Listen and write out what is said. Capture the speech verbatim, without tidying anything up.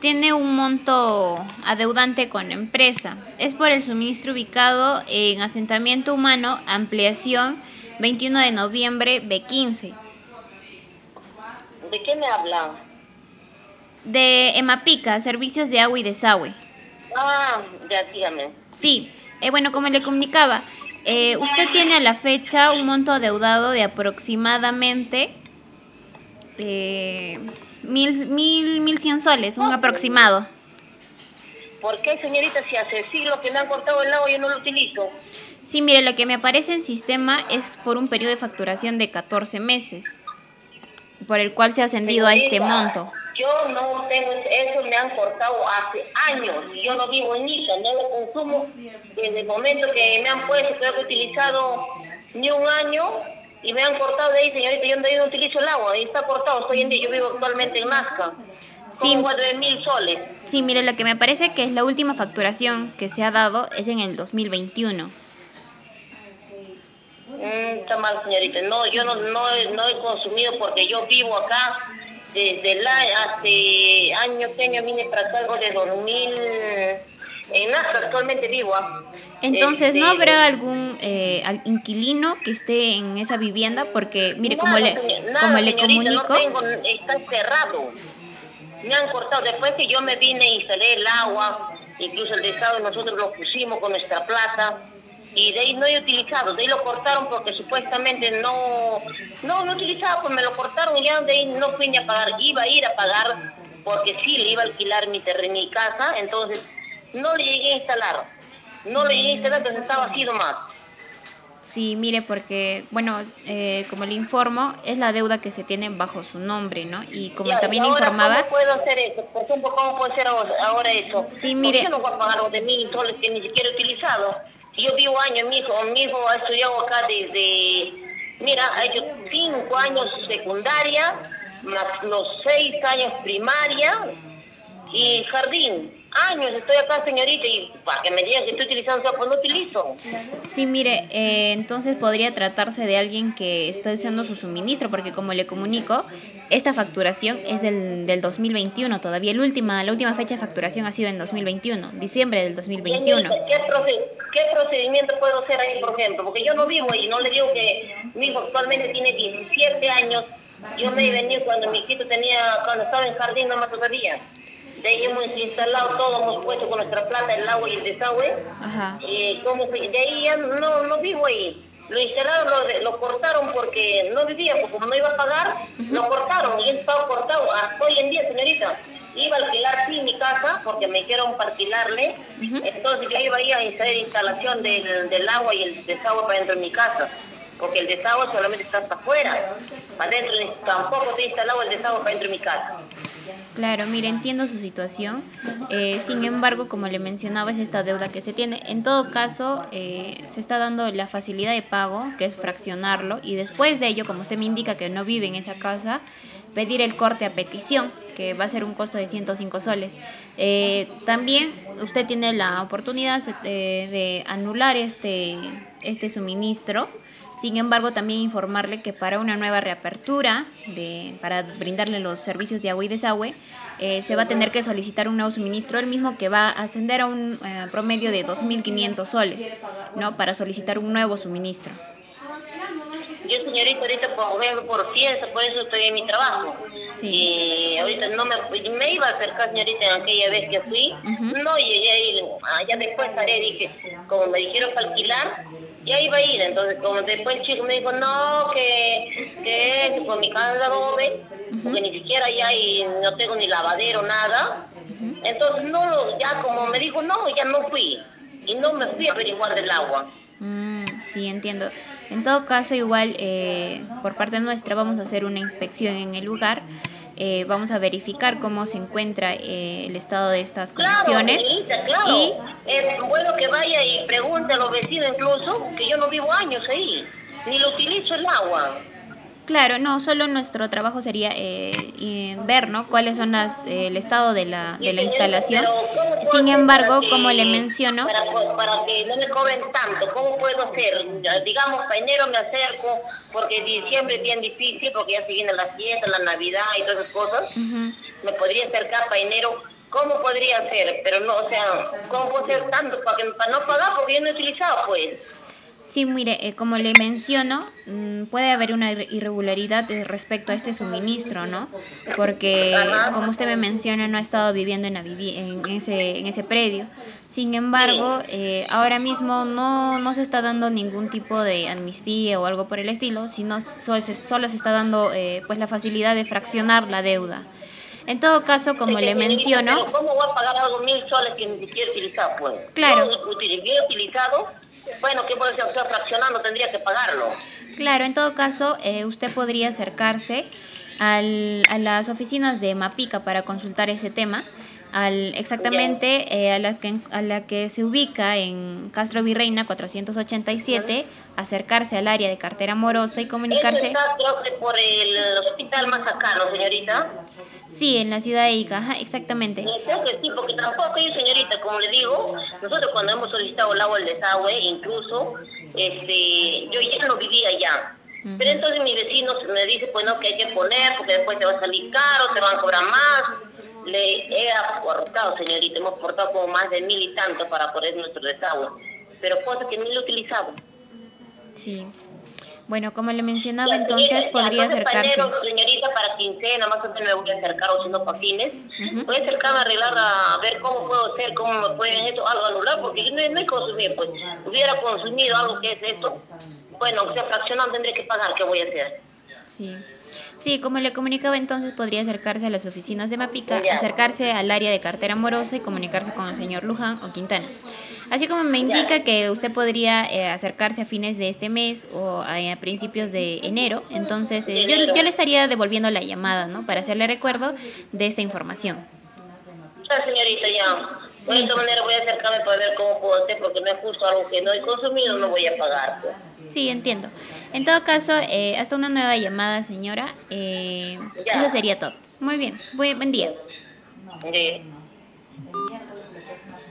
tiene un monto adeudante con la empresa. Es por el suministro ubicado en asentamiento humano, ampliación veintiuno de noviembre, B quince. ¿De qué me hablan? De Emapica, Servicios de Agua y Desagüe. Ah, ya, dígame. Sí, eh, bueno, como le comunicaba, eh, usted tiene a la fecha un monto adeudado de aproximadamente eh, mil, mil, mil cien soles, un aproximado. ¿Por qué, señorita, si hace siglos que me han cortado el agua yo no lo utilizo? Sí, mire, lo que me aparece en sistema es por un periodo de facturación de catorce meses, por el cual se ha ascendido a este Señorita, monto. yo no tengo eso, me han cortado hace años. Yo no vivo en Ica, no lo consumo desde el momento que me han puesto, que he utilizado ni un año y me han cortado de ahí, señorita. Yo no, yo no utilizo el agua, y está cortado. Hoy en día yo vivo actualmente en Nazca. Sí, Como cuatro mil soles. sí, mire, lo que me parece que es la última facturación que se ha dado es en el dos mil veintiuno. Mm, está mal, señorita. No, yo no, no, he, no he consumido porque yo vivo acá desde la, hace años que años vine para acá, algo de dos mil. En Nazca actualmente vivo. ¿Ah? Entonces, ¿no Este, habrá algún eh, al- inquilino que esté en esa vivienda? Porque, mire, como nada, le, señor, como nada, le señorita, no comunico, tengo, está cerrado. Me han cortado. Después que yo me vine, instalé el agua, incluso el desagüe nosotros lo pusimos con nuestra plata. Y de ahí no he utilizado, de ahí lo cortaron porque supuestamente no, no, no utilizaba, pues me lo cortaron y ya de ahí no fui ni a pagar, iba a ir a pagar porque sí le iba a alquilar mi terreno, mi casa, entonces no le llegué a instalar, no le llegué a instalar, entonces estaba así nomás. sí, mire, porque, bueno, eh, como le informo, es la deuda que se tiene bajo su nombre, ¿no? Y como Ya, y también ahora, informaba, ¿cómo puedo hacer eso? Por ejemplo, ¿cómo puedo hacer ahora ahora eso? sí, Porque mire, yo no voy a pagar los de mil soles que ni siquiera he utilizado. Si yo vivo años, mi hijo, mi hijo ha estudiado acá desde, mira, ha hecho cinco años secundaria, más los seis años primaria y jardín. Años estoy acá, señorita, y para que me digan que estoy utilizando, o sea, pues no utilizo. sí, mire, eh, entonces podría tratarse de alguien que está usando su suministro, porque como le comunico, esta facturación es del, del dos mil veintiuno todavía. El última, la última fecha de facturación ha sido en dos mil veintiuno, diciembre del dos mil veintiuno. Señorita, ¿qué, proced ¿qué procedimiento puedo hacer ahí, por ejemplo? Porque yo no vivo ahí, no le digo que mi hijo actualmente tiene diecisiete años, yo me he venido cuando mi hijito tenía, cuando estaba en jardín, no más todavía. De ahí hemos instalado todo, hemos puesto con nuestra plata el agua y el desagüe, Ajá. y como que de ahí ya no, no vivo ahí. Lo instalaron, lo, lo cortaron porque no vivía, porque como no iba a pagar, lo cortaron y estaba cortado hasta hoy en día, señorita. Iba a alquilar sí mi casa porque me dijeron para alquilarle, entonces yo iba ahí a hacer instalación del, del agua y el desagüe para dentro de mi casa, porque el desagüe solamente está hasta afuera, para dentro tampoco te instalado el desagüe para dentro de mi casa. Claro, mire, entiendo su situación. Eh, sin embargo, como le mencionaba, es esta deuda que se tiene. En todo caso, eh, se está dando la facilidad de pago, que es fraccionarlo, y después de ello, como usted me indica que no vive en esa casa, pedir el corte a petición, que va a ser un costo de ciento cinco soles. Eh, también usted tiene la oportunidad de, de anular este, este suministro. Sin embargo, también informarle que para una nueva reapertura, de, para brindarle los servicios de agua y desagüe, eh, se va a tener que solicitar un nuevo suministro, el mismo que va a ascender a un eh, promedio de dos mil quinientos soles, ¿no? Para solicitar un nuevo suministro. Yo, señorita, ahorita por, vengo por fiesta, por eso estoy en mi trabajo. Sí. Y ahorita no me, me iba a acercar, señorita, en aquella vez que fui. Uh-huh. No llegué a ir. Ah, ya después haré, dije, como me dijeron para alquilar, ya iba a ir. Entonces, como después el chico me dijo, no, que, que con mi casa de adobe, porque ni siquiera ya hay, no tengo ni lavadero, nada. Entonces, no, ya como me dijo, no, ya no fui. Y no me fui a averiguar del agua. Mm, sí, entiendo. En todo caso, igual eh, por parte nuestra vamos a hacer una inspección en el lugar. Eh, vamos a verificar cómo se encuentra eh, el estado de estas Claro, conexiones señorita, y claro. Es bueno que vaya y pregunte a los vecinos incluso, que yo no vivo años ahí, ni lo utilizo el agua. claro, no, solo nuestro trabajo sería eh, y ver, ¿no? Cuáles son las, eh, el estado de la, Y de la señorita, instalación. pero ¿cómo puedo Sin hacer para embargo, como le que, menciono, para, para que no me cobren tanto? ¿Cómo puedo hacer? Digamos, para enero me acerco, porque diciembre es bien difícil, porque ya se vienen las fiestas, la Navidad y todas esas cosas. uh-huh, Me podría acercar para enero ¿Cómo podría ser? Pero no, o sea, ¿cómo puede ser tanto para, que, para no pagar? Porque yo no he utilizado, pues. Sí, mire, eh, como le menciono, mm, puede haber una irre- irregularidad eh, respecto a este suministro, ¿no? Porque, como Ajá, usted me menciona, no ha estado viviendo en, la vivi- en ese, en ese predio. Sin sí. embargo, eh, ahora mismo no, no se está dando ningún tipo de amnistía o algo por el estilo, sino solo se, solo se está dando eh, pues la facilidad de fraccionar la deuda. En todo caso, como Este, le señorita, menciono, pero ¿cómo voy a pagar algo mil soles que ni siquiera he utilizado, pues? Yo claro. util- yo he utilizado, bueno, ¿qué puede ser? O sea, fraccionando tendría que pagarlo. Claro, en todo caso, eh, usted podría acercarse al- a las oficinas de Mapica para consultar ese tema, al, Ya. exactamente eh, a, la que, a la que se ubica en Castro Virreina cuatrocientos ochenta y siete, acercarse al área de cartera morosa y Eso comunicarse, está, creo que por el hospital más acá, ¿no, señorita? sí, en la ciudad de Ica, ajá, exactamente. Eh, Creo que sí, porque tampoco yo, señorita, como le digo, nosotros cuando hemos solicitado el agua del desagüe, incluso, este, yo ya no vivía allá. Pero Ujú. entonces mi vecino me dice, pues no, que hay que poner, porque después te va a salir caro, te van a cobrar más. Le he aportado, señorita, hemos aportado como más de mil y tanto para poner nuestro desagüe. Pero cosa que ni lo he utilizado. Sí. Bueno, como le mencionaba, Ya, señorita, entonces ya, podría entonces para acercarse. enero, señorita, para quincena, más o menos me voy a acercar, o si no, para fines. Ujú. Voy a acercarme a arreglar, a ver cómo puedo hacer, cómo me pueden esto, algo anular, porque yo no, no he consumido, pues, hubiera consumido algo que es esto, bueno, aunque sea fraccionado, tendré que pagar, ¿qué voy a hacer? Sí. Sí, como le comunicaba, entonces podría acercarse a las oficinas de Mapica, Ya, acercarse al área de cartera morosa y comunicarse con el señor Luján o Quintana. Así como me indica ya, que usted podría eh, acercarse a fines de este mes o a, a principios de enero, entonces de eh, yo, enero. yo le estaría devolviendo la llamada, ¿no? Para hacerle recuerdo de esta información. Ya, señorita, ya. Pues, de esta Listo. manera voy a acercarme para ver cómo puedo hacer, porque no es justo algo que no he consumido, no voy a pagar, pues. Sí, entiendo. En todo caso, eh, hasta una nueva llamada, señora. Eh, eso Ya, sería todo. Muy bien. Buen, buen día. ya. Ya.